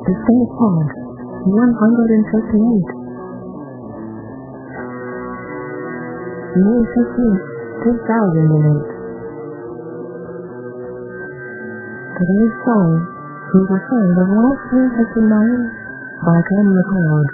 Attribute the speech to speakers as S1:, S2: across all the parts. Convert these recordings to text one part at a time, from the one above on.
S1: State Pod 158, May 15th, 2008. Today's song, Who's Afraid of Wolf 359 by Ken McLeod.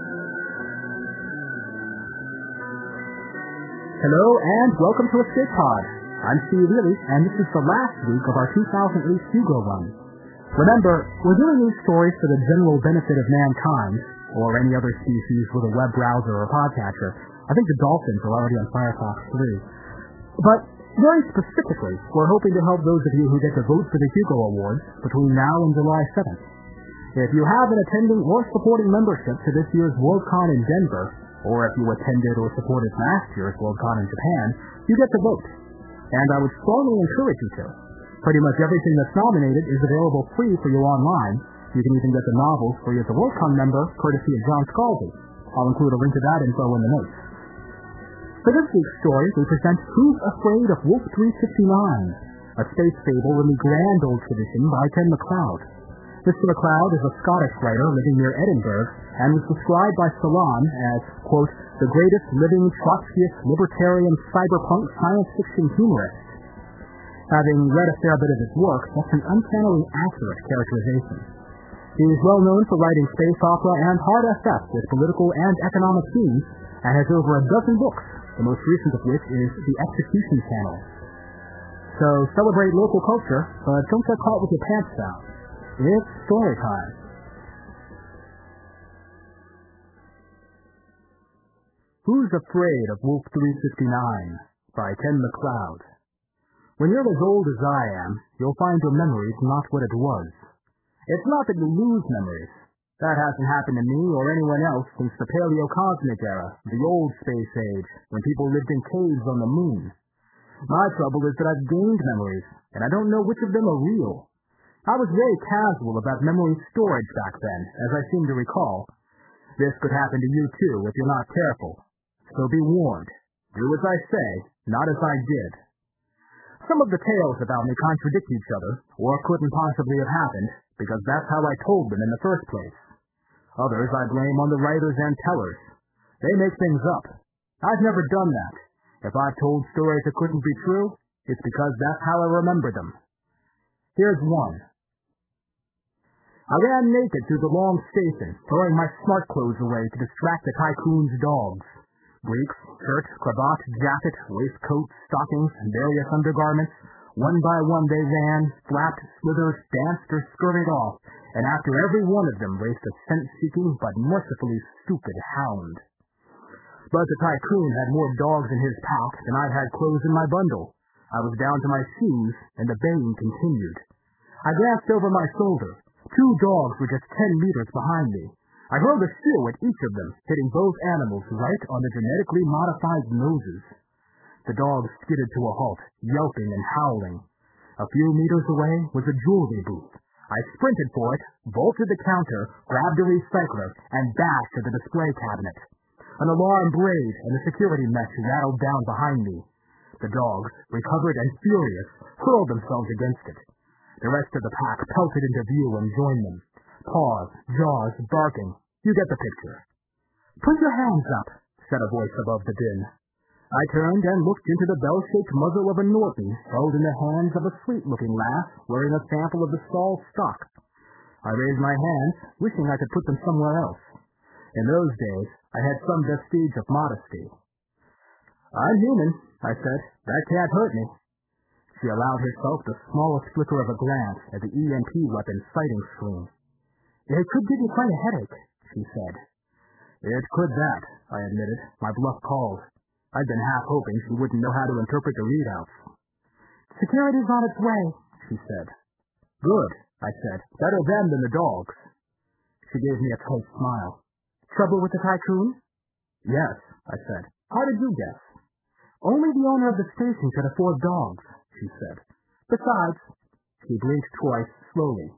S2: Hello and welcome to Escape Pod. I'm Steve Ely, and this is the last week of our 2008 Hugo run. Remember, we're doing these stories for the general benefit of mankind, or any other species with a web browser or podcatcher. I think the dolphins are already on Firefox 3. But very specifically, we're hoping to help those of you who get to vote for the Hugo Awards between now and July 7th. If you have an attending or supporting membership to this year's Worldcon in Denver, or if you attended or supported last year's Worldcon in Japan, you get to vote. And I would strongly encourage you to. Pretty much everything that's nominated is available free for you online. You can even get the novels free as a Worldcon member, courtesy of John Scalzi. I'll include a link to that info in the notes. For this week's story, we present Who's Afraid of Wolf 359, a space fable in the grand old tradition by Ken McLeod. Mr. McLeod is a Scottish writer living near Edinburgh and was described by Salon as, quote, the greatest living Trotskyist libertarian cyberpunk science fiction humorist. Having read a fair bit of his work, that's an uncannily accurate characterization. He is well known for writing space opera and hard SF with political and economic themes, and has over a dozen books, the most recent of which is The Execution Channel. So celebrate local culture, but don't get caught with your pants down. It's story time. Who's Afraid of Wolf 359 by Ken McLeod. When you're as old as I am, you'll find your memories not what it was. It's not that you lose memories. That hasn't happened to me or anyone else since the Paleocosmic era, the old space age, when people lived in caves on the moon. My trouble is that I've gained memories, and I don't know which of them are real. I was very casual about memory storage back then, as I seem to recall. This could happen to you too if you're not careful. So be warned. Do as I say, not as I did. Some of the tales about me contradict each other, or couldn't possibly have happened, because that's how I told them in the first place. Others I blame on the writers and tellers. They make things up. I've never done that. If I've told stories that couldn't be true, it's because that's how I remember them. Here's one. I ran naked through the long station, throwing my smart clothes away to distract the tycoon's dogs. Breeks, shirt, cravat, jacket, waistcoat, stockings, and various undergarments. One by one they ran, flapped, slithered, danced, or scurried off, and after every one of them raced a scent-seeking but mercifully stupid hound. But the tycoon had more dogs in his pack than I had clothes in my bundle. I was down to my shoes, and the baying continued. I glanced over my shoulder. 2 dogs were just 10 meters behind me. I hurled a shoe at each of them, hitting both animals right on the genetically modified noses. The dogs skidded to a halt, yelping and howling. A few meters away was a jewelry booth. I sprinted for it, vaulted the counter, grabbed a recycler, and dashed to the display cabinet. An alarm brayed, and the security mesh rattled down behind me. The dogs, recovered and furious, hurled themselves against it. The rest of the pack pelted into view and joined them. Paws, jaws, barking. You get the picture. Put your hands up, said a voice above the din. I turned and looked into the bell-shaped muzzle of a Norton held in the hands of a sweet-looking lass wearing a sample of the stall stock. I raised my hands, wishing I could put them somewhere else. In those days, I had some vestige of modesty. I'm human, I said. That can't hurt me. She allowed herself the smallest flicker of a glance at the EMP weapon's sighting screen. It could give you quite a headache, she said. It could that, I admitted. My bluff called. I'd been half hoping she wouldn't know how to interpret the readouts. Security's on its way, she said. Good, I said. Better them than the dogs. She gave me a tight smile. Trouble with the tycoon? Yes, I said. How did you guess? Only the owner of the station could afford dogs, she said. Besides, she blinked twice, slowly.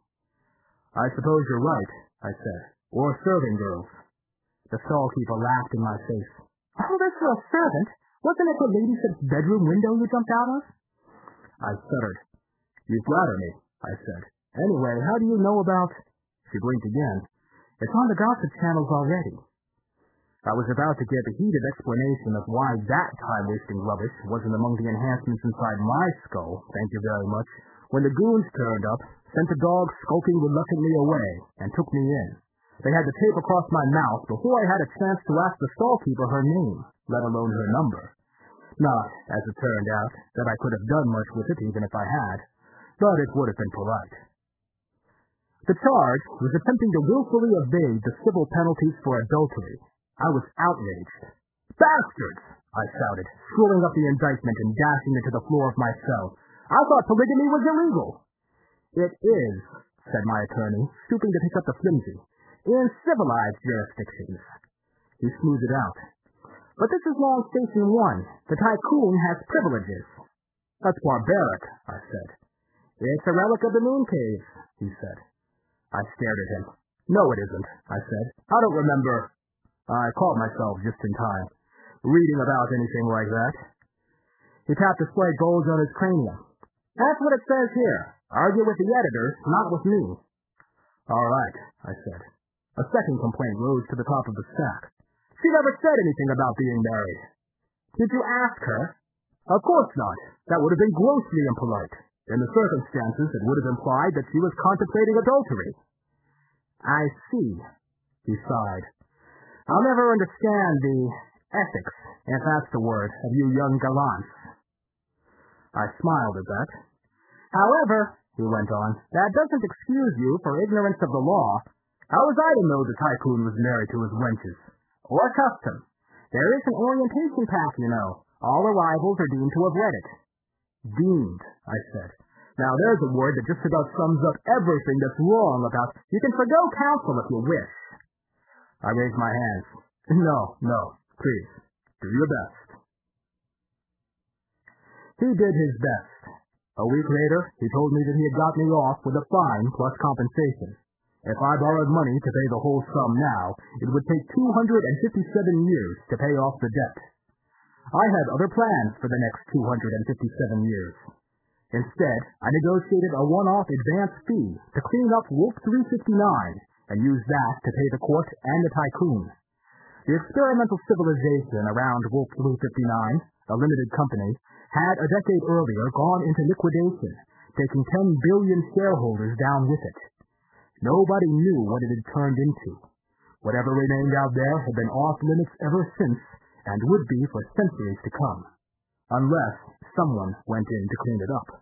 S2: I suppose you're right, I said. Or serving girls. The stall-keeper laughed in my face. Oh, that's for a servant. Wasn't it the ladyship's bedroom window you jumped out of? I stuttered. You flatter me, I said. Anyway, how do you know about... She blinked again. It's on the gossip channels already. I was about to give a heated explanation of why that time-wasting rubbish wasn't among the enhancements inside my skull, thank you very much, when the goons turned up, sent the dog skulking reluctantly away, and took me in. They had the tape across my mouth before I had a chance to ask the stallkeeper her name, let alone her number. Not, as it turned out, that I could have done much with it even if I had, but it would have been polite. The charge was attempting to willfully evade the civil penalties for adultery. I was outraged. "Bastards!" I shouted, screwing up the indictment and dashing it to the floor of my cell. "I thought polygamy was illegal." "It is," said my attorney, stooping to pick up the flimsy, "in civilized jurisdictions." He smoothed it out. "But this is Long Station 1. The tycoon has privileges." "That's barbaric," I said. "It's a relic of the moon caves," he said. I stared at him. "No, it isn't," I said. "I don't remember—" I caught myself just in time. "Reading about anything like that." He tapped a slight bulge on his cranium. "That's what it says here. Argue with the editors, not with me." "All right," I said. A second complaint rose to the top of the stack. "She never said anything about being married." "Did you ask her?" "Of course not. That would have been grossly impolite. In the circumstances, it would have implied that she was contemplating adultery." "I see," he sighed. "I'll never understand the ethics, if that's the word, of you young gallants." I smiled at that. "However," he went on, "that doesn't excuse you for ignorance of the law. How was I to know the tycoon was married to his wenches? Or custom? There is an orientation path, you know. All arrivals are deemed to have read it." "Deemed," I said. "Now there's a word that just about sums up everything that's wrong about—" "You can forgo counsel if you wish." I raised my hands. No, please, do your best." He did his best. A week later, he told me that he had got me off with a fine plus compensation. If I borrowed money to pay the whole sum now, it would take 257 years to pay off the debt. I had other plans for the next 257 years. Instead, I negotiated a one-off advance fee to clean up Wolf 359 and use that to pay the court and the tycoon. The experimental civilization around Wolf 359, a limited company, had a decade earlier gone into liquidation, taking 10 billion shareholders down with it. Nobody knew what it had turned into. Whatever remained out there had been off-limits ever since, and would be for centuries to come, unless someone went in to clean it up.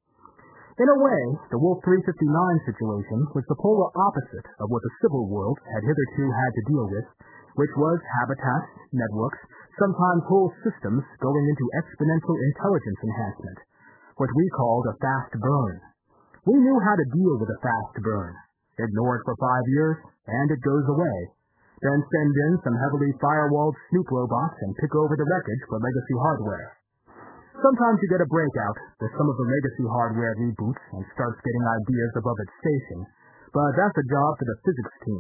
S2: In a way, the Wolf 359 situation was the polar opposite of what the civil world had hitherto had to deal with, which was habitats, networks, sometimes whole systems going into exponential intelligence enhancement, what we called a fast burn. We knew how to deal with a fast burn. Ignore it for 5 years, and it goes away. Then send in some heavily firewalled snoop robots and pick over the wreckage for legacy hardware. Sometimes you get a breakout that some of the legacy hardware reboots and starts getting ideas above its station, but that's a job for the physics team.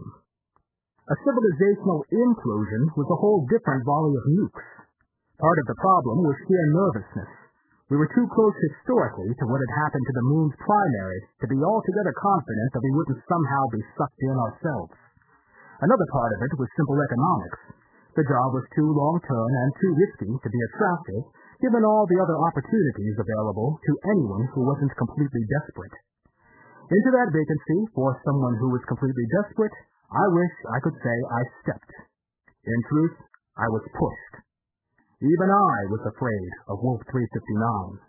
S2: A civilizational implosion was a whole different volley of nukes. Part of the problem was sheer nervousness. We were too close historically to what had happened to the moon's primary to be altogether confident that we wouldn't somehow be sucked in ourselves. Another part of it was simple economics. The job was too long-term and too risky to be attractive, given all the other opportunities available to anyone who wasn't completely desperate. Into that vacancy, for someone who was completely desperate, I wish I could say I stepped. In truth, I was pushed. Even I was afraid of Wolf 359.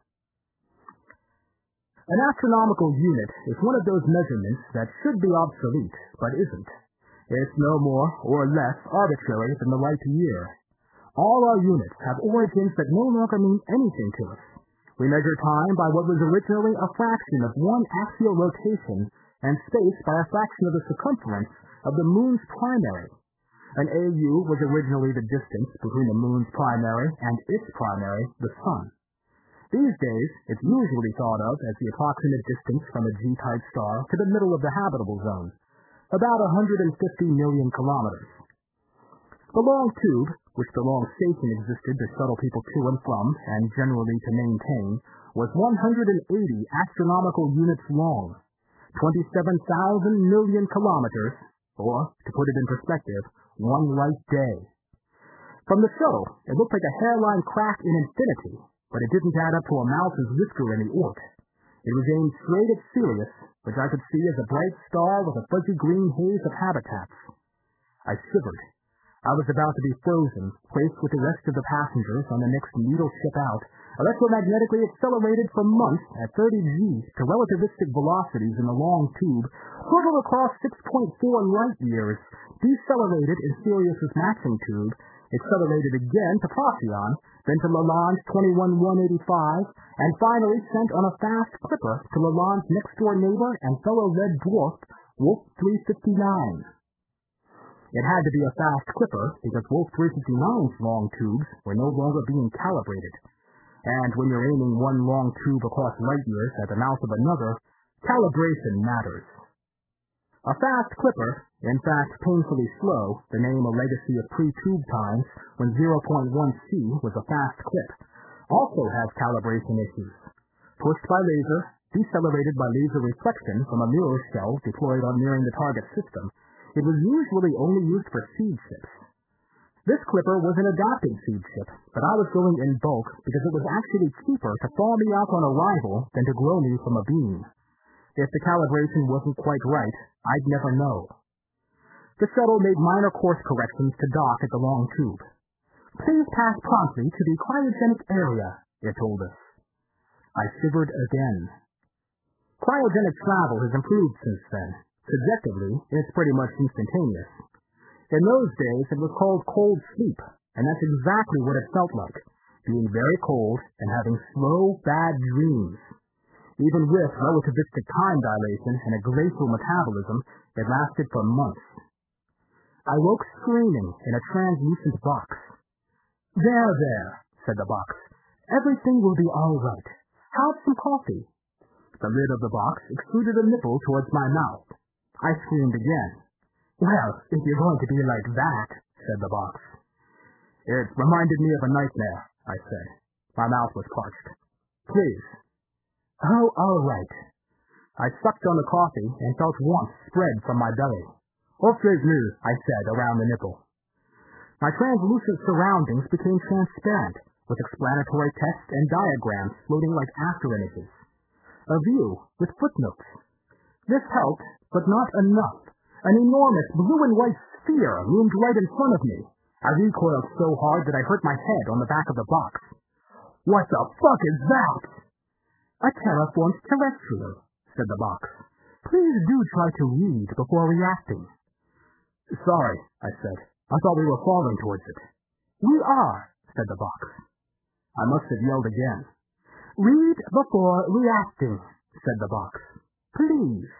S2: An astronomical unit is one of those measurements that should be obsolete, but isn't. It's no more or less arbitrary than the light year. All our units have origins that no longer mean anything to us. We measure time by what was originally a fraction of one axial rotation, and space by a fraction of the circumference of the moon's primary. An AU was originally the distance between the moon's primary and its primary, the sun. These days, it's usually thought of as the approximate distance from a G-type star to the middle of the habitable zone, about 150 million kilometers. The long tube, which the long station existed to shuttle people to and from, and generally to maintain, was 180 astronomical units long. 27,000 million kilometers, or, to put it in perspective, one light day. From the shuttle, it looked like a hairline crack in infinity, but it didn't add up to a mouse's whisker in the Oort. It was aimed straight at Sirius, which I could see as a bright star with a fuzzy green haze of habitats. I shivered. I was about to be frozen, placed with the rest of the passengers on the next needle ship out, electromagnetically accelerated for months at 30 G to relativistic velocities in the long tube, hurtled across 6.4 light years, decelerated in Sirius's matching tube, accelerated again to Procyon, then to Lalonde 21185, and finally sent on a fast clipper to Lalonde's next-door neighbor and fellow red dwarf, Wolf 359. It had to be a fast clipper because Wolf 359's long tubes were no longer being calibrated. And when you're aiming one long tube across light years at the mouth of another, calibration matters. A fast clipper, in fact painfully slow, the name a legacy of pre-tube times when 0.1C was a fast clip, also has calibration issues. Pushed by laser, decelerated by laser reflection from a mirror shell deployed on nearing the target system, it was usually only used for seed ships. This clipper was an adapting seed ship, but I was going in bulk because it was actually cheaper to thaw me out on arrival than to grow me from a bean. If the calibration wasn't quite right, I'd never know. The shuttle made minor course corrections to dock at the long tube. "Please pass promptly to the cryogenic area," it told us. I shivered again. Cryogenic travel has improved since then. Subjectively, it's pretty much instantaneous. In those days, it was called cold sleep, and that's exactly what it felt like, being very cold and having slow, bad dreams. Even with relativistic time dilation and a glacial metabolism, it lasted for months. I woke screaming in a translucent box. There, said the box. "Everything will be all right. Have some coffee." The lid of the box extruded a nipple towards my mouth. I screamed again. "Well, if you're going to be like that," said the box. "It reminded me of a nightmare," I said. My mouth was parched. "Please." "Oh, all right." I sucked on the coffee and felt warmth spread from my belly. "Offrez me," I said around the nipple. My translucent surroundings became transparent, with explanatory text and diagrams floating like afterimages. A view with footnotes. This helped, but not enough. An enormous blue and white sphere loomed right in front of me. I recoiled so hard that I hurt my head on the back of the box. "What the fuck is that?" "A terraformed terrestrial," said the box. "Please do try to read before reacting." "Sorry," I said. "I thought we were falling towards it." "We are," said the box. I must have yelled again. "Read before reacting," said the box. "Please."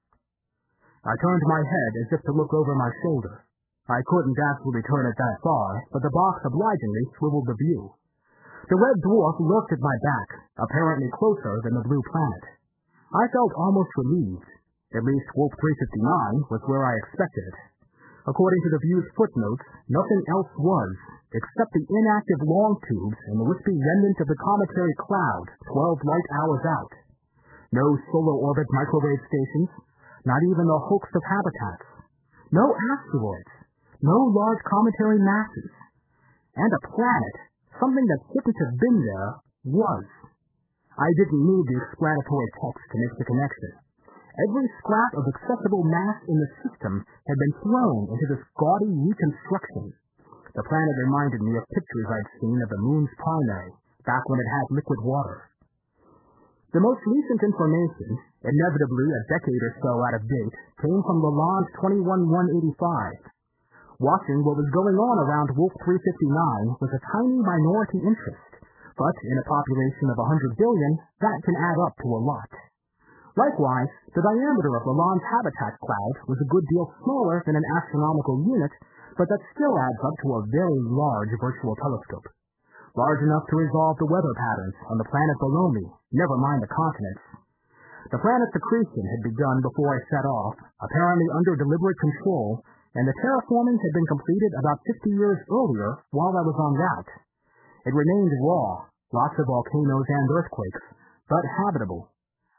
S2: I turned my head as if to look over my shoulder. I couldn't actually turn it that far, but the box obligingly swiveled the view. The red dwarf lurked at my back, apparently closer than the blue planet. I felt almost relieved. At least Wolf 359 was where I expected it. According to the view's footnotes, nothing else was, except the inactive long tubes and the wispy remnant of the cometary cloud 12 light hours out. No solar orbit microwave stations, not even the hulks of habitats. No asteroids, no large cometary masses. And a planet, something that shouldn't have been there, was. I didn't need the explanatory text to make the connection. Every scrap of accessible mass in the system had been thrown into this gaudy reconstruction. The planet reminded me of pictures I'd seen of the moon's primary, back when it had liquid water. The most recent information, inevitably a decade or so out of date, came from Lalonde 21185. Watching what was going on around Wolf 359 was a tiny minority interest, but in a population of 100 billion, that can add up to a lot. Likewise, the diameter of Lalonde's habitat cloud was a good deal smaller than an astronomical unit, but that still adds up to a very large virtual telescope. Large enough to resolve the weather patterns on the planet below me, never mind the continents. The planet's accretion had begun before I set off, apparently under deliberate control, and the terraforming had been completed about 50 years earlier while I was en route. It remained raw, lots of volcanoes and earthquakes, but habitable.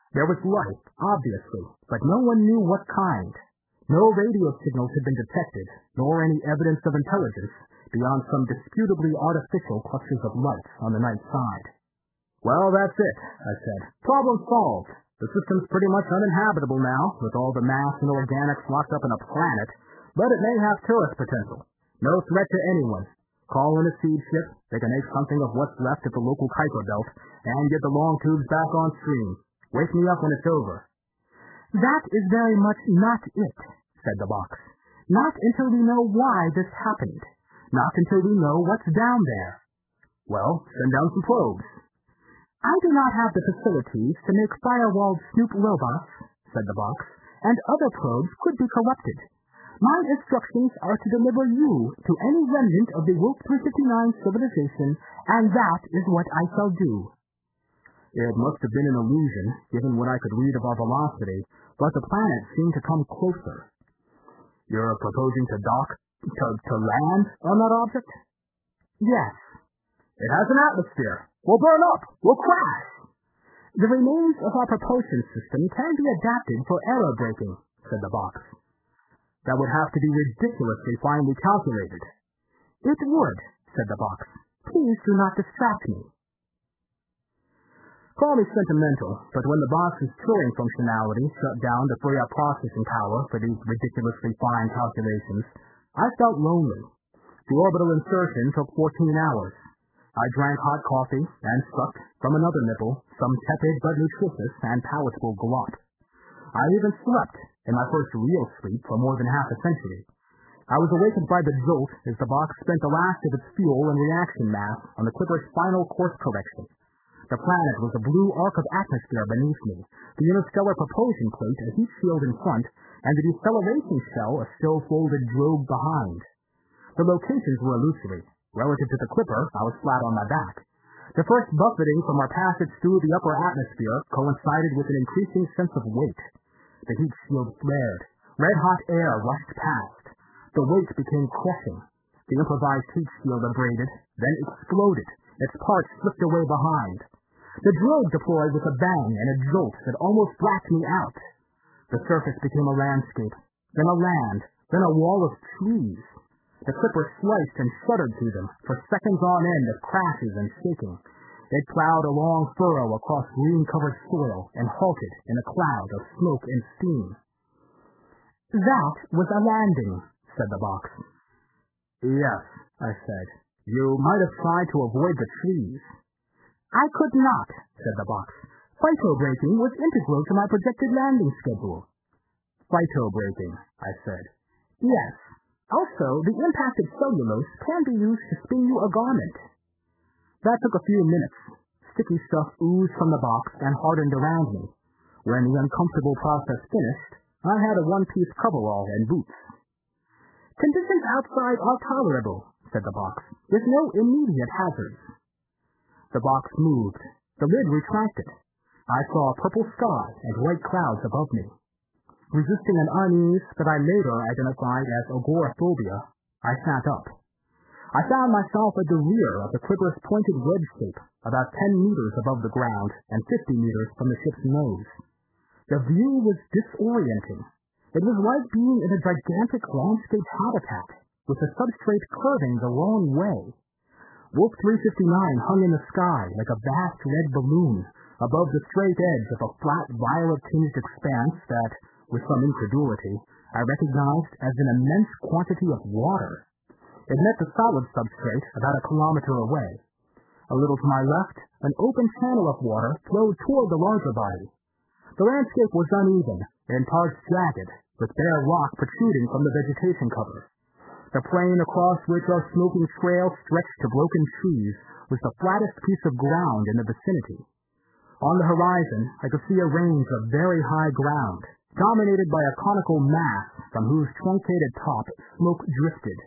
S2: There was life, obviously, but no one knew what kind. No radio signals had been detected, nor any evidence of intelligence, beyond some disputably artificial clusters of light on the night side. "Well, that's it," I said. "Problem solved. The system's pretty much uninhabitable now, with all the mass and organics locked up in a planet, but it may have tourist potential. No threat to anyone. Call in a seed ship, they can make something of what's left of the local Kuiper belt, and get the long tubes back on stream. Wake me up when it's over."
S1: "That is very much not it," said the box. "Not until we know why this happened. Not until we know what's down there."
S2: "Well, send down some probes."
S1: "I do not have the facilities to make firewalled snoop robots," said the box, "and other probes could be corrupted. My instructions are to deliver you to any remnant of the Wolf 359 civilization, and that is what I shall do."
S2: It must have been an illusion, given what I could read of our velocity, but the planet seemed to come closer. "You're proposing to dock, to land on that object?"
S1: "Yes."
S2: "It has an atmosphere. We'll burn up. We'll crash."
S1: "The remains of our propulsion system can be adapted for error braking," said the box.
S2: "That would have to be ridiculously finely calculated."
S1: "It would," said the box. "Please do not distract me."
S2: Call me sentimental, but when the box's Turing functionality shut down to free up processing power for these ridiculously fine calculations, I felt lonely. The orbital insertion took 14 hours. I drank hot coffee and sucked, from another nipple, some tepid but nutritious and palatable glop. I even slept, in my first real sleep for more than half a century. I was awakened by the jolt as the box spent the last of its fuel and reaction mass on the Clipper's final course correction. The planet was a blue arc of atmosphere beneath me, the interstellar propulsion plate a heat shield in front, and the deceleration shell a still-folded drogue behind. The locations were illusory. Relative to the Clipper, I was flat on my back. The first buffeting from our passage through the upper atmosphere coincided with an increasing sense of weight. The heat shield flared. Red-hot air rushed past. The weight became crushing. The improvised heat shield abraded, then exploded, its parts slipped away behind. The drogue deployed with a bang and a jolt that almost blacked me out. The surface became a landscape, then a land, then a wall of trees. The Clipper sliced and shuddered through them, for seconds on end of crashes and shaking. It plowed a long furrow across green-covered soil and halted in a cloud of smoke and steam.
S1: "That was a landing," said the box.
S2: "Yes," I said. "You might have tried to avoid the trees."
S1: "I could not," said the box. "Phytobraking was integral to my projected landing schedule."
S2: "Phytobraking," I said.
S1: "Yes. Also, the impacted cellulose can be used to spin you a garment."
S2: That took a few minutes. Sticky stuff oozed from the box and hardened around me. When the uncomfortable process finished, I had a one-piece coverall and boots.
S1: "Conditions outside are tolerable," said the box, "with no immediate hazards."
S2: The box moved. The lid retracted. I saw a purple sky and white clouds above me. Resisting an unease that I later identified as agoraphobia, I sat up. I found myself at the rear of the Clipper's pointed wedge shape, about 10 meters above the ground and 50 meters from the ship's nose. The view was disorienting. It was like being in a gigantic landscape habitat, with the substrate curving the wrong way. Wolf 359 hung in the sky like a vast red balloon above the straight edge of a flat violet-tinged expanse that, with some incredulity, I recognized as an immense quantity of water. It met the solid substrate about a kilometer away. A little to my left, an open channel of water flowed toward the larger body. The landscape was uneven, in parts jagged, with bare rock protruding from the vegetation cover. The plain across which our smoking trail stretched to broken trees was the flattest piece of ground in the vicinity. On the horizon, I could see a range of very high ground, dominated by a conical mass from whose truncated top smoke drifted.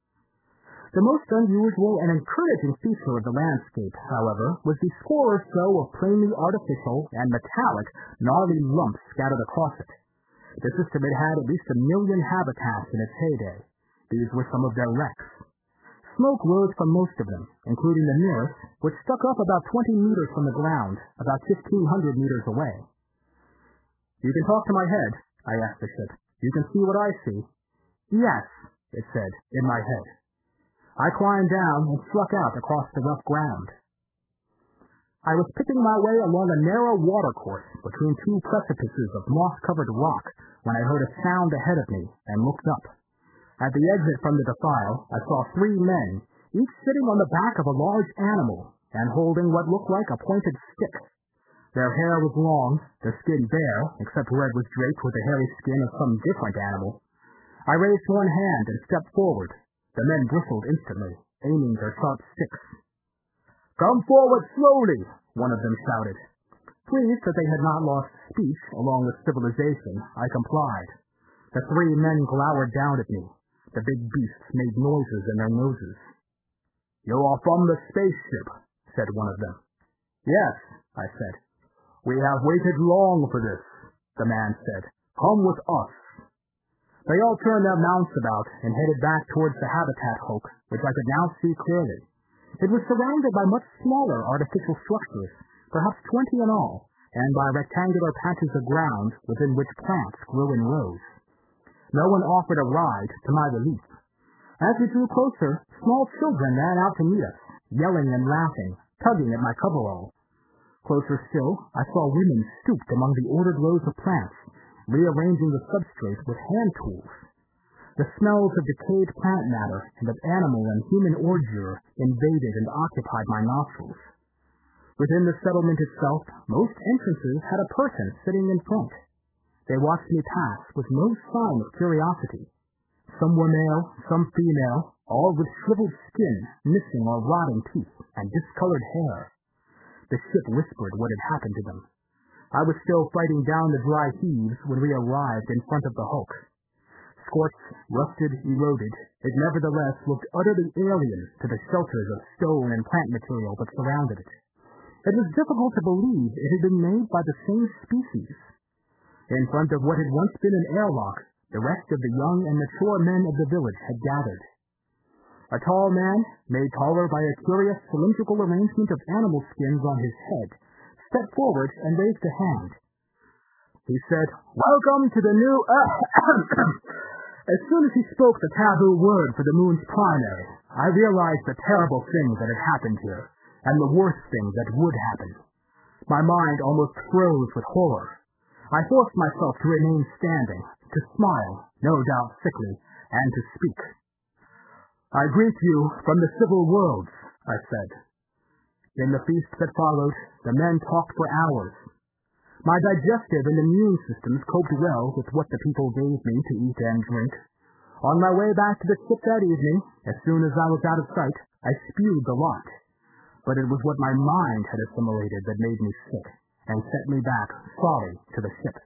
S2: The most unusual and encouraging feature of the landscape, however, was the score or so of plainly artificial and metallic, gnarly lumps scattered across it. The system had had at least 1 million habitats in its heyday. These were some of their wrecks. Smoke rose from most of them, including the nearest, which stuck up about 20 meters from the ground, about 1,500 meters away. You can talk to my head, I asked the ship. You can see what I see.
S1: Yes,
S2: it said, in my head. I climbed down and struck out across the rough ground. I was picking my way along a narrow watercourse between two precipices of moss-covered rock when I heard a sound ahead of me and looked up. At the exit from the defile, I saw 3 men, each sitting on the back of a large animal and holding what looked like a pointed stick. Their hair was long, their skin bare, except where it was draped with the hairy skin of some different animal. I raised one hand and stepped forward. The men bristled instantly, aiming their sharp sticks. "Come forward slowly," one of them shouted. Pleased that they had not lost speech along with civilization, I complied. The 3 men glowered down at me. The big beasts made noises in their noses. "You are from the spaceship," said one of them. "Yes," I said. "We have waited long for this," the man said. "Come with us." They all turned their mounts about and headed back towards the habitat hulk, which I could now see clearly. It was surrounded by much smaller artificial structures, perhaps 20 in all, and by rectangular patches of ground within which plants grew in rows. No one offered a ride, to my relief. As we drew closer, small children ran out to meet us, yelling and laughing, tugging at my coverall. Closer still, I saw women stooped among the ordered rows of plants, rearranging the substrate with hand tools. The smells of decayed plant matter and of animal and human ordure invaded and occupied my nostrils. Within the settlement itself, most entrances had a person sitting in front. They watched me pass with no sign of curiosity. Some were male, some female, all with shriveled skin, missing or rotting teeth, and discolored hair. The ship whispered what had happened to them. I was still fighting down the dry heaves when we arrived in front of the hulk. Scorched, rusted, eroded, it nevertheless looked utterly alien to the shelters of stone and plant material that surrounded it. It was difficult to believe it had been made by the same species. In front of what had once been an airlock, the rest of the young and mature men of the village had gathered. A tall man, made taller by a curious cylindrical arrangement of animal skins on his head, stepped forward and raised a hand. He said, "Welcome to the new..." As soon as he spoke the taboo word for the moon's primary, I realized the terrible thing that had happened here, and the worst thing that would happen. My mind almost froze with horror. I forced myself to remain standing, to smile, no doubt sickly, and to speak. "I greet you from the civil worlds," I said. In the feast that followed, the men talked for hours. My digestive and immune systems coped well with what the people gave me to eat and drink. On my way back to the ship that evening, as soon as I was out of sight, I spewed the lot. But it was what my mind had assimilated that made me sick, and sent me back, sorry, to the ship.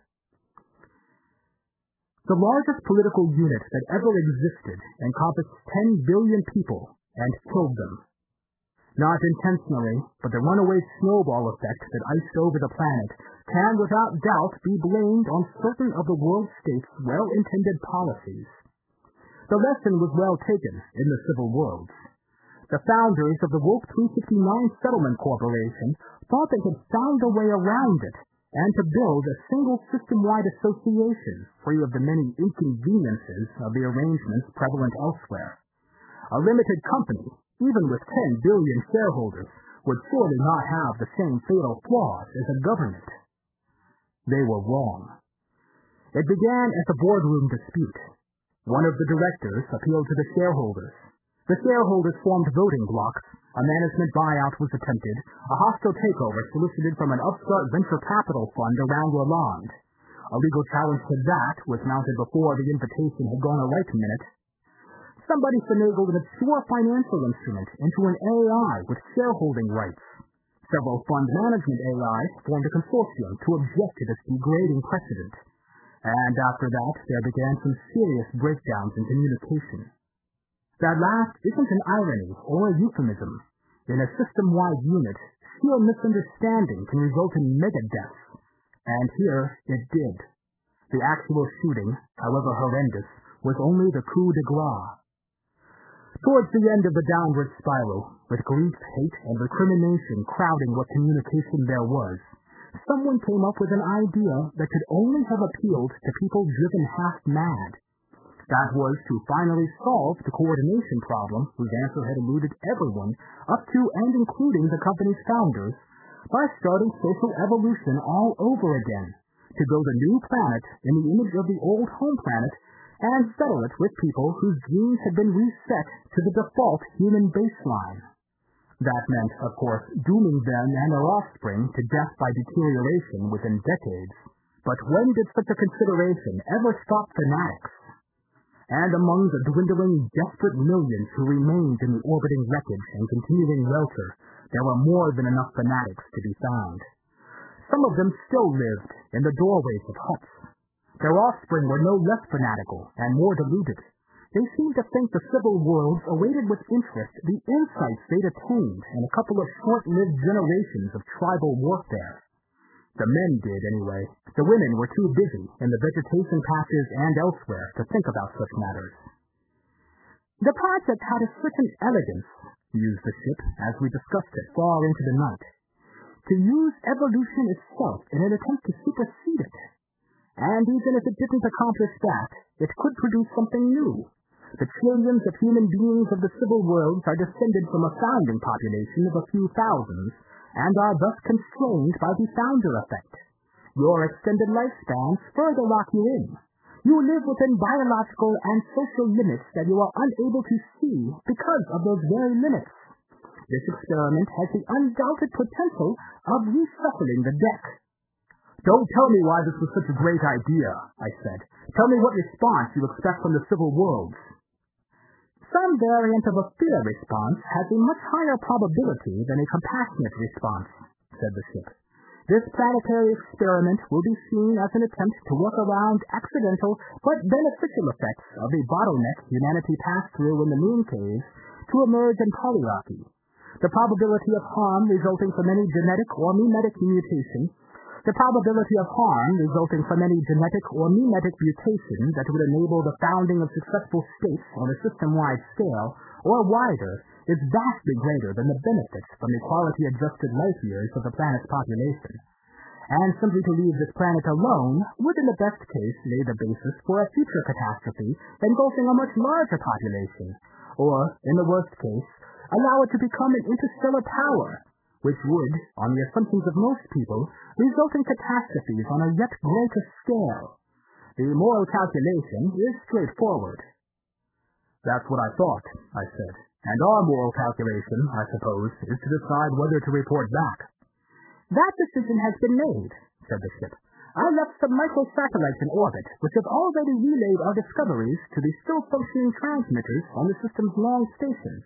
S2: The largest political unit that ever existed encompassed 10 billion people and killed them. Not intentionally, but the runaway snowball effect that iced over the planet can without doubt be blamed on certain of the world states' well-intended policies. The lesson was well taken in the civil worlds. The founders of the Wolf 359 Settlement Corporation thought they had found a way around it and to build a single system-wide association free of the many inconveniences of the arrangements prevalent elsewhere. A limited company, even with 10 billion shareholders, would surely not have the same fatal flaws as a government. They were wrong. It began as a boardroom dispute. One of the directors appealed to the shareholders. The shareholders formed voting blocs, a management buyout was attempted, a hostile takeover solicited from an upstart venture capital fund around Lalande. A legal challenge to that was mounted before the invitation had gone a right minute. Somebody finagled an obscure financial instrument into an AI with shareholding rights. Several fund management AIs formed a consortium to object to this degrading precedent. And after that, there began some serious breakdowns in communication. That last isn't an irony or a euphemism. In a system-wide unit, sheer misunderstanding can result in mega-deaths. And here it did. The actual shooting, however horrendous, was only the coup de grace. Towards the end of the downward spiral, with grief, hate, and recrimination crowding what communication there was,
S1: someone came up with an idea that could only have appealed to people driven half mad. That was to finally solve the coordination problem whose answer had eluded everyone up to and including the company's founders by starting social evolution all over again, to build a new planet in the image of the old home planet and settle it with people whose genes had been reset to the default human baseline. That meant, of course, dooming them and their offspring to death by deterioration within decades. But when did such a consideration ever stop fanatics? And among the dwindling, desperate millions who remained in the orbiting wreckage and continuing welter, there were more than enough fanatics to be found. Some of them still lived in the doorways of huts. Their offspring were no less fanatical and more deluded. They seemed to think the civil worlds awaited with interest the insights they'd attained in a couple of short-lived generations of tribal warfare. The men did, anyway. The women were too busy in the vegetation patches and elsewhere to think about such matters. The project had a certain elegance, mused the ship as we discussed it far into the night. To use evolution itself in an attempt to supersede it. And even if it didn't accomplish that, it could produce something new. The trillions of human beings of the civil worlds are descended from a founding population of a few thousands, and are thus constrained by the founder effect. Your extended lifespans further lock you in. You live within biological and social limits that you are unable to see because of those very limits. This experiment has the undoubted potential of reshuffling the deck. Don't tell me why this was such a great idea, I said. Tell me what response you expect from the civil worlds. Some variant of a fear response has a much higher probability than a compassionate response, said the ship. This planetary experiment will be seen as an attempt to work around accidental but beneficial effects of the bottleneck humanity passed through in the moon cave to emerge in polyarchy. The probability of harm resulting from any genetic or mimetic mutation, the probability of harm resulting from any genetic or mimetic mutation that would enable the founding of successful states on a system-wide scale, or wider, is vastly greater than the benefits from the quality-adjusted life years of the planet's population. And simply to leave this planet alone would in the best case lay the basis for a future catastrophe engulfing a much larger population, or, in the worst case, allow it to become an interstellar power, which would, on the assumptions of most people, result in catastrophes on a yet greater scale. The moral calculation is straightforward. That's what I thought, I said. And our moral calculation, I suppose, is to decide whether to report back. That decision has been made, said the ship. I left some microsatellites in orbit, which have already relayed our discoveries to the still-functioning transmitters on the system's long station.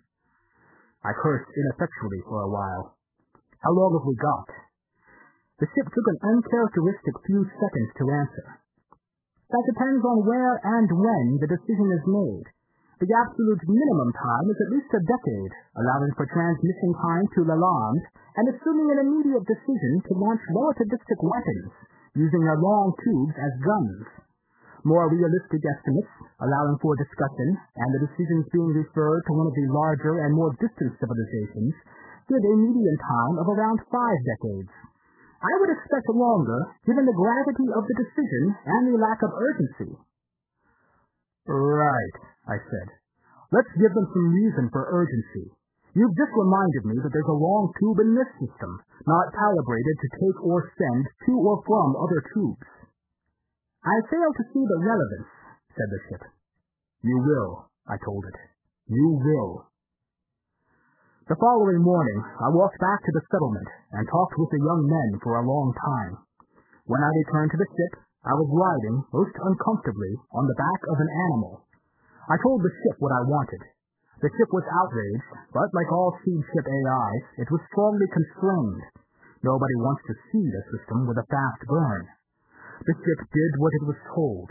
S1: I cursed ineffectually for a while. How long have we got? The ship took an uncharacteristic few seconds to answer. That depends on where and when the decision is made. The absolute minimum time is at least a decade, allowing for transmission time to Lalande, and assuming an immediate decision to launch relativistic weapons, using their long tubes as guns. More realistic estimates, allowing for discussion, and the decisions being referred to one of the larger and more distant civilizations, give a median time of around 5 decades. I would expect longer, given the gravity of the decision and the lack of urgency. Right, I said. Let's give them some reason for urgency. You've just reminded me that there's a long tube in this system, not calibrated to take or send to or from other tubes. I fail to see the relevance, said the ship. You will, I told it. You will. The following morning, I walked back to the settlement and talked with the young men for a long time. When I returned to the ship, I was riding, most uncomfortably, on the back of an animal. I told the ship what I wanted. The ship was outraged, but like all seed ship AIs, it was strongly constrained. Nobody wants to seed a system with a fast burn. The ship did what it was told.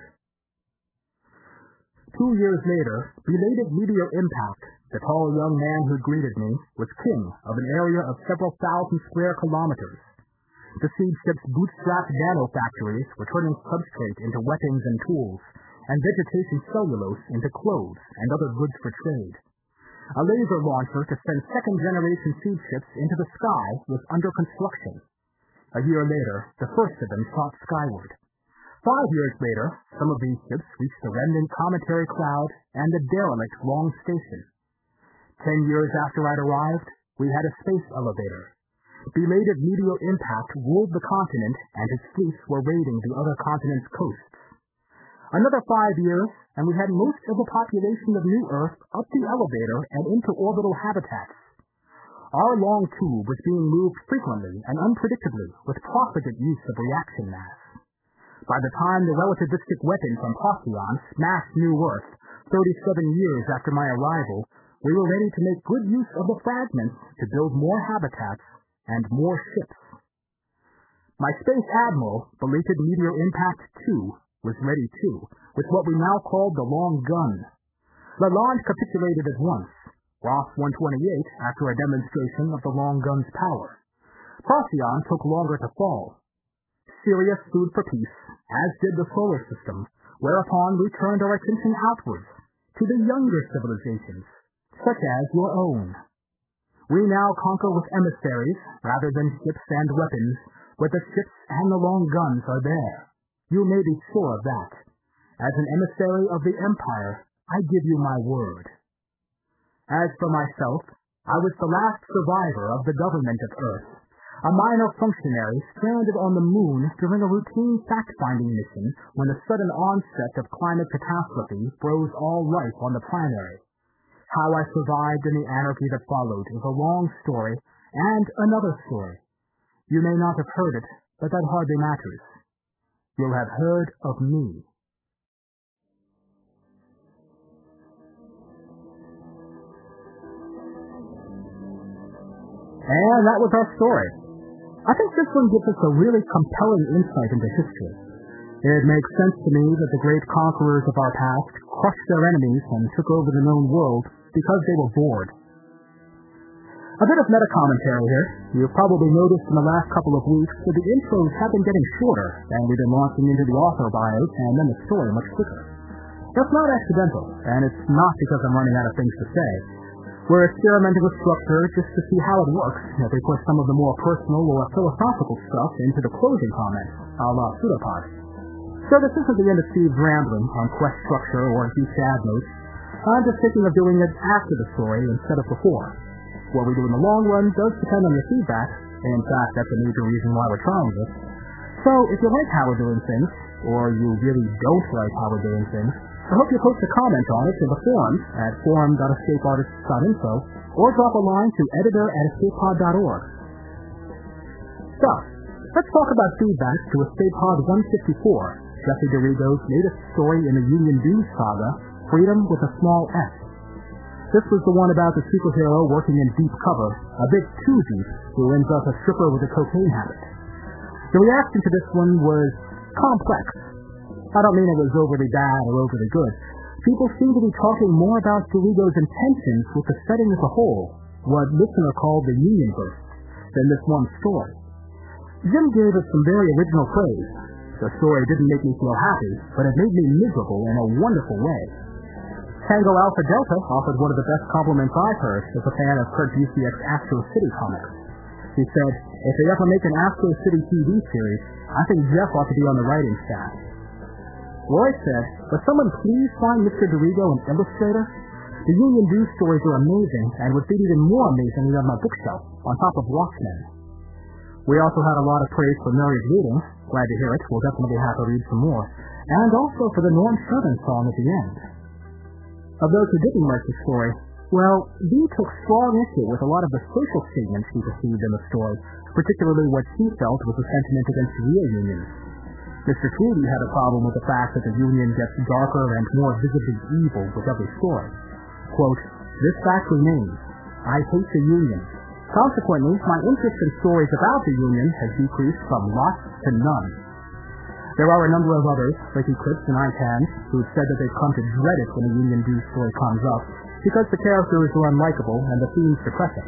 S1: 2 years later, belated meteor impact, the tall young man who greeted me was king of an area of several thousand square kilometers. The seed ship's bootstrapped nanofactories were turning substrate into weapons and tools, and vegetation cellulose into clothes and other goods for trade. A laser launcher to send second-generation seed ships into the sky was under construction.
S2: A year later, the first of them shot skyward. 5 years later, some of these ships reached the remnant cometary cloud and the derelict Long Station. 10 years after I'd arrived, we had a space elevator. Belated meteor impact ruled the continent, and its fleets were raiding the other continents' coasts. Another 5 years, and we had most of the population of New Earth up the elevator and into orbital habitats. Our long tube was being moved frequently and unpredictably with profligate use of reaction mass. By the time the relativistic weapon from Procyon smashed New Earth, 37 years after my arrival, we were ready to make good use of the fragments to build more habitats and more ships. My space admiral, belated Meteor Impact 2, was ready too, with what we now called the Long Gun. Lalande capitulated at once, Ross 128 after a demonstration of the Long Gun's power. Procyon took longer to fall. Sirius sued for peace, as did the solar system, whereupon we turned our attention outwards, to the younger civilizations, such as your own. We now conquer with emissaries, rather than ships and weapons, where the ships and the long guns are there. You may be sure of that. As an emissary of the Empire, I give you my word. As for myself, I was the last survivor of the government of Earth, a minor functionary stranded on the moon during a routine fact-finding mission when a sudden onset of climate catastrophe froze all life on the planet. How I survived in the anarchy that followed is a long story and another story. You may not have heard it, but that hardly matters. You'll have heard of me. And that was our story. I think this one gives us a really compelling insight into history. It makes sense to me that the great conquerors of our past crushed their enemies and took over the known world because they were bored. A bit of meta-commentary here. You've probably noticed in the last couple of weeks that the intros have been getting shorter, and we've been launching into the author bios and then the story much quicker. That's not accidental, and it's not because I'm running out of things to say. We're experimenting with structure just to see how it works, if we put some of the more personal or philosophical stuff into the closing comments, a la Pseudopod. So this isn't the end of Steve's rambling on quest structure or deep ad notes. I'm just thinking of doing it after the story instead of before. What we do in the long run does depend on your feedback. In fact, that's a major reason why we're trying this. So, if you like how we're doing things, or you really don't like how we're doing things, I hope you post a comment on it in the forums at forum.escapeartists.info, or drop a line to editor@escapepod.org. So, let's talk about feedback to EscapePod 154, Jesse DeRigo's latest story in the Union Doom saga, Freedom with a Small S. This was the one about the superhero working in deep cover, a bit too deep, who ends up a stripper with a cocaine habit. The reaction to this one was complex. I don't mean it was overly bad or overly good. People seem to be talking more about DeRigo's intentions with the setting as a whole, what listener called the Union Burst, than this one story. Jim gave us some very original praise. The story didn't make me feel happy, but it made me miserable in a wonderful way. Tango Alpha Delta offered one of the best compliments I've heard as a fan of Kurt Busiek's Astro City comics. He said, if they ever make an Astro City TV series, I think Jeff ought to be on the writing staff. Roy said, would someone please find Mr. DeRigo an illustrator? The Union Dew stories are amazing and would fit even more amazingly on my bookshelf, on top of Watchmen. We also had a lot of praise for Mary's reading. Glad to hear it. We'll definitely have to read some more. And also for the Norm Southern song at the end. Of those who didn't like the story, well, Dee took strong issue with a lot of the social statements he received in the story, particularly what she felt was a sentiment against real unions. Mr. Tweedy had a problem with the fact that the Union gets darker and more visibly evil with every story. Quote, this fact remains. I hate the Union. Consequently, my interest in stories about the Union has decreased from lots to none. There are a number of others, Ricky Clips and Itan, who've said that they've come to dread it when a Union Dew story comes up, because the characters are unlikable and the themes depressing.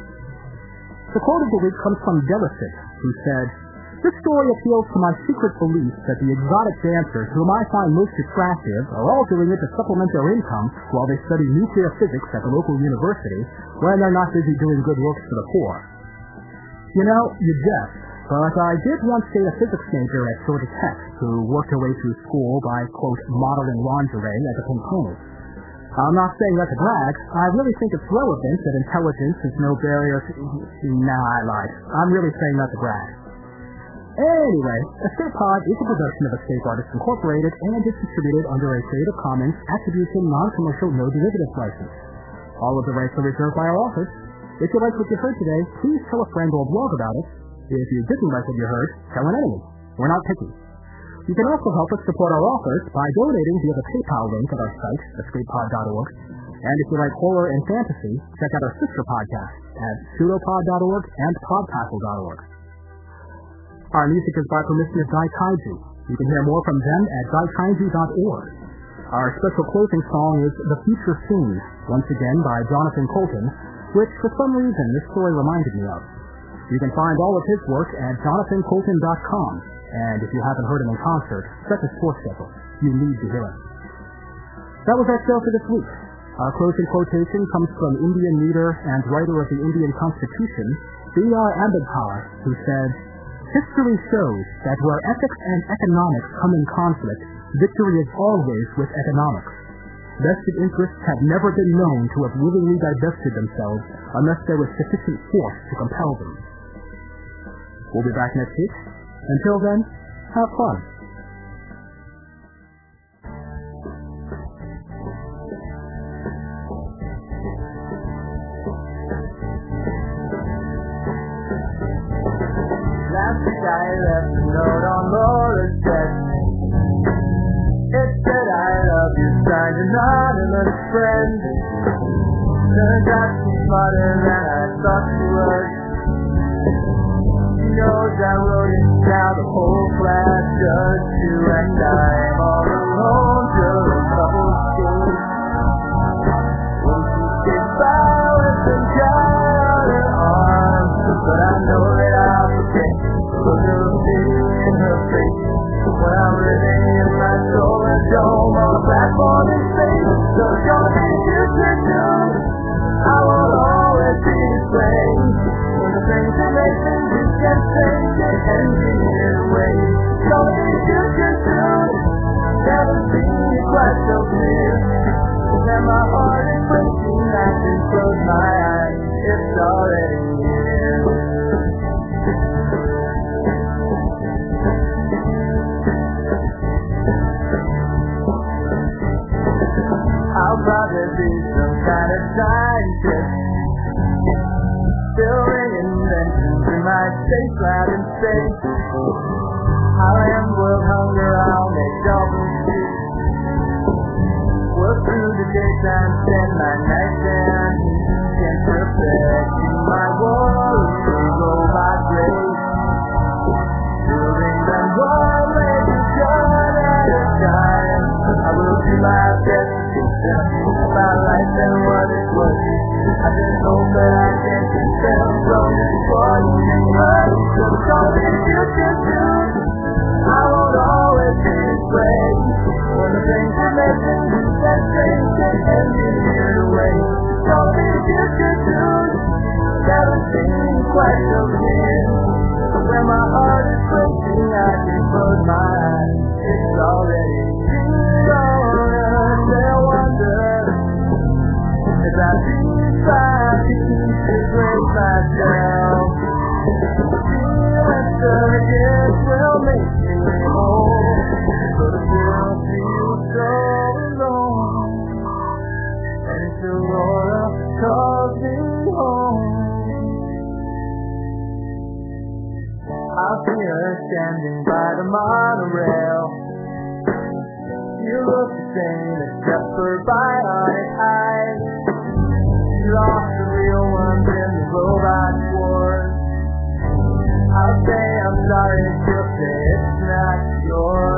S2: The quote of the week comes from Delicit, who said, this story appeals to my secret belief that the exotic dancers whom I find most attractive are all doing it to supplement their income while they study nuclear physics at the local university when they're not busy doing good works for the poor. You know, you jest,
S1: But I did once date a physics major at Georgia Tech who worked her way through school by, quote, modeling lingerie as a pink pony. I'm not saying that to brag. I really think it's relevant that intelligence is no barrier to... Nah, I lied. I'm really saying that to brag. Anyway, Escape Pod is a production of Escape Artists Incorporated and is distributed under a Creative Commons Attribution Non-Commercial No Derivatives license. All of the rights are reserved by our office. If you like what you heard today, please tell a friend or blog about it. If you didn't like what you heard, tell an enemy. We're not picky. You can also help us support our office by donating via the PayPal link at our site, escapepod.org. And if you like horror and fantasy, check out our sister podcasts at pseudopod.org and podtackle.org. Our music is by permission of Daikaiju. You can hear more from them at daikaiju.org. Our special closing song is The Future Scene, once again by Jonathan Coulton, which for some reason this story reminded me of. You can find all of his work at jonathancoulton.com, and if you haven't heard him in concert, check his tour schedule. You need to hear him. That was our show for this week. Our closing quotation comes from Indian leader and writer of the Indian Constitution, B.R. Ambedkar, who said, "History shows that where ethics and economics come in conflict, victory is always with economics. Vested interests have never been known to have willingly divested themselves unless there was sufficient force to compel them." We'll be back next week. Until then, have fun.
S2: Last week I left a note on Laura's desk. It said I love you, signed anonymous friend. Turns out she's smarter than I thought she was. She knows I wrote it down, the whole class does too, and I'm all alone till a couple days. When she gets by with some guy on her arm, but I know that I'll forget the look of pity in her face when I'm living in my solar dome on a platform in space. So don't think you can do it. I will always be this way. When the things that make things you can change it and be in ways. Don't think you can do it. Never seen it quite so clear. When my heart is breaking, I can close my eyes. It's already here. I'll probably be some kind of scientist, building inventions in my space lab in space. I'll end world hunger, I'll make dolphins speak. Work through the daytime, spend my nights and can perfect my war robot race. Building them one laser gun at a time. I will do my best to tell about life and what it was. I just hope that I can keep them from this one. So don't think you can do it. I won't always be this way. When the things that make things that change and you hear the way. Don't think you can do it. Never seen quite so clear. When my heart is breaking, I can close my eyes. It's already they'll wonder as I try to break myself. Feeling surrogate will make me whole, but it will feel so alone. And if Aurora calls me home, I'll see her standing by the monorail. You look the same except for bionic eyes. You lost the real ones in the robot wars. I'll say I'm sorry, she'll say it's not yours.